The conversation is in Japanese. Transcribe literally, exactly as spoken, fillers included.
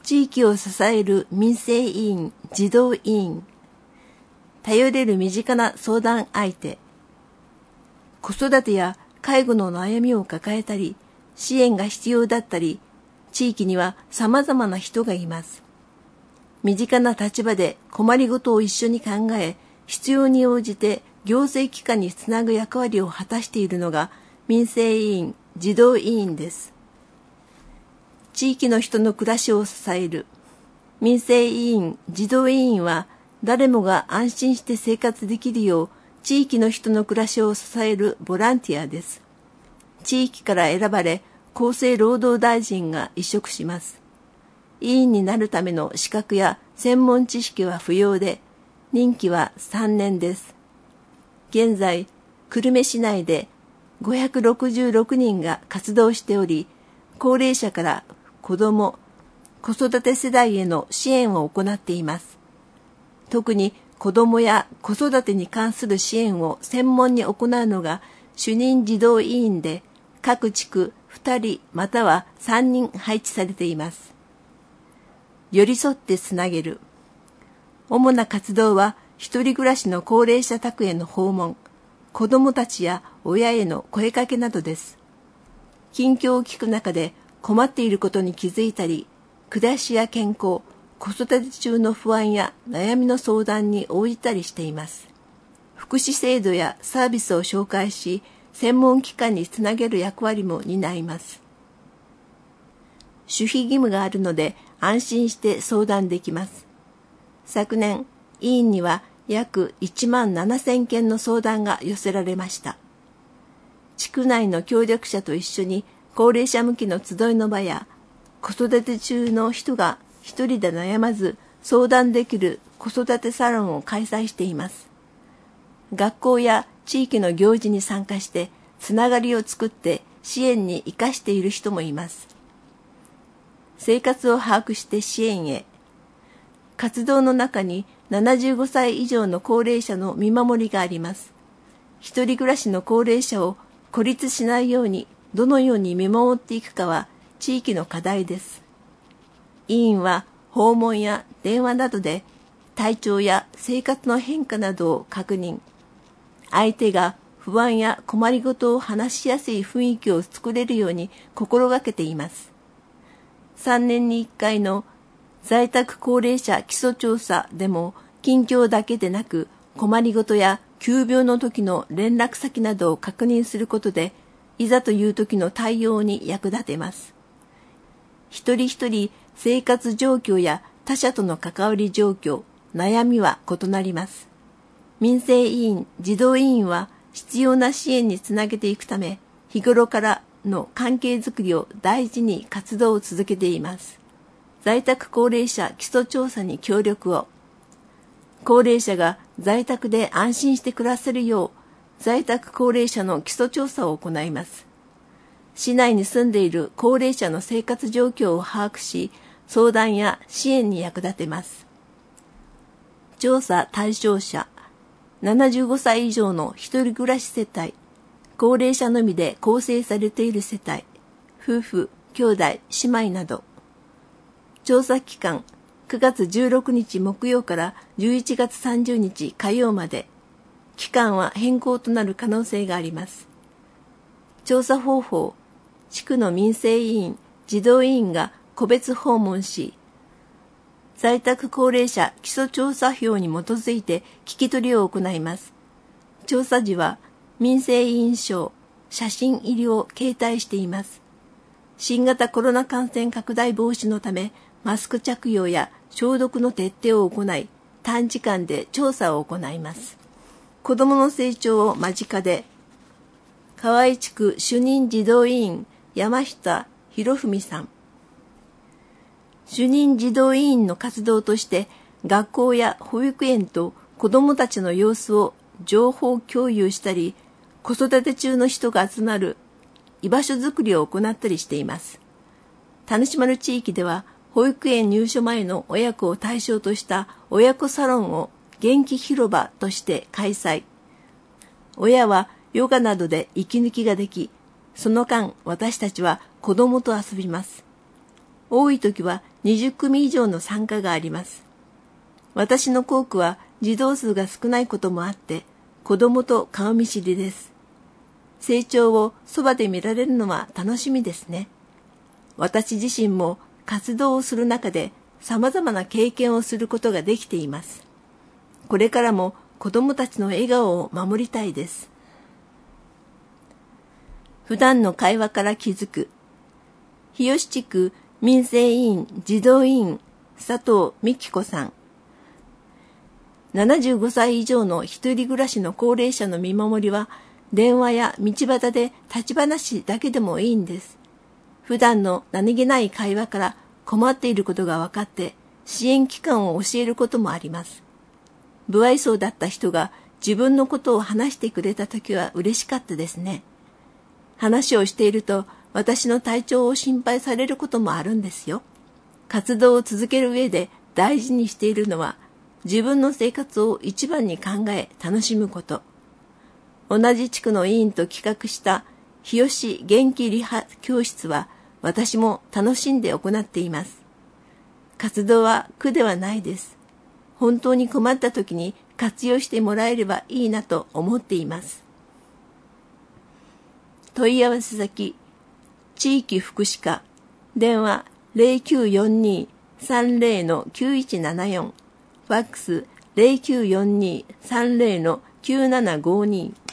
地域を支える民生委員、児童委員、頼れる身近な相談相手、子育てや介護の悩みを抱えたり、支援が必要だったり、地域には様々な人がいます。身近な立場で困りごとを一緒に考え、必要に応じて行政機関につなぐ役割を果たしているのが民生委員、児童委員です。地域の人の暮らしを支える民生委員、児童委員は誰もが安心して生活できるよう地域の人の暮らしを支えるボランティアです。地域から選ばれ、厚生労働大臣が委嘱します。委員になるための資格や専門知識は不要で、任期はさんねんです。現在、久留米市内でごひゃくろくじゅうろくにんが活動しており、高齢者から子ども、子育て世代への支援を行っています。特に子どもや子育てに関する支援を専門に行うのが主任児童委員で、各地区ふたりまたはさんにん配置されています。寄り添ってつなげる。主な活動は一人暮らしの高齢者宅への訪問、子どもたちや親への声かけなどです。近況を聞く中で困っていることに気づいたり、暮らしや健康、子育て中の不安や悩みの相談に応じたりしています。福祉制度やサービスを紹介し、専門機関につなげる役割も担います。守秘義務があるので安心して相談できます。昨年、委員には約いちまんななせんけんの相談が寄せられました。地区内の協力者と一緒に高齢者向きの集いの場や、子育て中の人が一人で悩まず相談できる子育てサロンを開催しています。学校や地域の行事に参加してつながりを作って支援に生かしている人もいます。生活を把握して支援へ。活動の中にななじゅうごさい以上の高齢者の見守りがあります。一人暮らしの高齢者を孤立しないようにどのように見守っていくかは地域の課題です。委員は訪問や電話などで体調や生活の変化などを確認。相手が不安や困りごとを話しやすい雰囲気を作れるように心がけています。さんねんにいっかいの在宅高齢者基礎調査でも近況だけでなく困りごとや急病の時の連絡先などを確認することでいざという時の対応に役立てます。一人一人生活状況や他者との関わり状況、悩みは異なります。民生委員、児童委員は必要な支援につなげていくため、日頃からの関係づくりを大事に活動を続けています。在宅高齢者基礎調査に協力を。高齢者が在宅で安心して暮らせるよう、在宅高齢者の基礎調査を行います。市内に住んでいる高齢者の生活状況を把握し、相談や支援に役立てます。調査対象者、ななじゅうごさい以上の一人暮らし世帯、高齢者のみで構成されている世帯、夫婦、兄弟、姉妹など。調査期間、くがつじゅうろくにち木曜からじゅういちがつさんじゅうにち火曜まで。期間は変更となる可能性があります。調査方法、地区の民生委員、児童委員が個別訪問し、在宅高齢者基礎調査票に基づいて聞き取りを行います。調査時は民生委員証、写真入りを携帯しています。新型コロナ感染拡大防止のため、マスク着用や消毒の徹底を行い、短時間で調査を行います。子どもの成長を間近で、河合地区主任児童委員山下博文さん。主任児童委員の活動として、学校や保育園と子どもたちの様子を情報共有したり、子育て中の人が集まる居場所づくりを行ったりしています。田主丸地域では、保育園入所前の親子を対象とした親子サロンを元気広場として開催。親はヨガなどで息抜きができ、その間私たちは子供と遊びます。 多い時はにじゅっくみ以上の参加があります。私の校区は児童数が少ないこともあって、子供と顔見知りです。成長をそばで見られるのは楽しみですね。私自身も活動をする中で様々な経験をすることができています。これからも子供たちの笑顔を守りたいです。普段の会話から気づく。日吉地区民生委員児童委員佐藤美希子さん。ななじゅうごさい以上の一人暮らしの高齢者の見守りは、電話や道端で立ち話だけでもいいんです。普段の何気ない会話から困っていることが分かって、支援機関を教えることもあります。不愛想だった人が自分のことを話してくれたときは嬉しかったですね。話をしていると、私の体調を心配されることもあるんですよ。活動を続ける上で大事にしているのは、自分の生活を一番に考え楽しむこと。同じ地区の委員と企画した日吉元気リハ教室は私も楽しんで行っています。活動は苦ではないです。本当に困った時に活用してもらえればいいなと思っています。問い合わせ先、地域福祉課、電話 ゼロきゅうよんに さんゼロ きゅういちななよん、ファックス ゼロきゅうよんに さんゼロ きゅうななごに。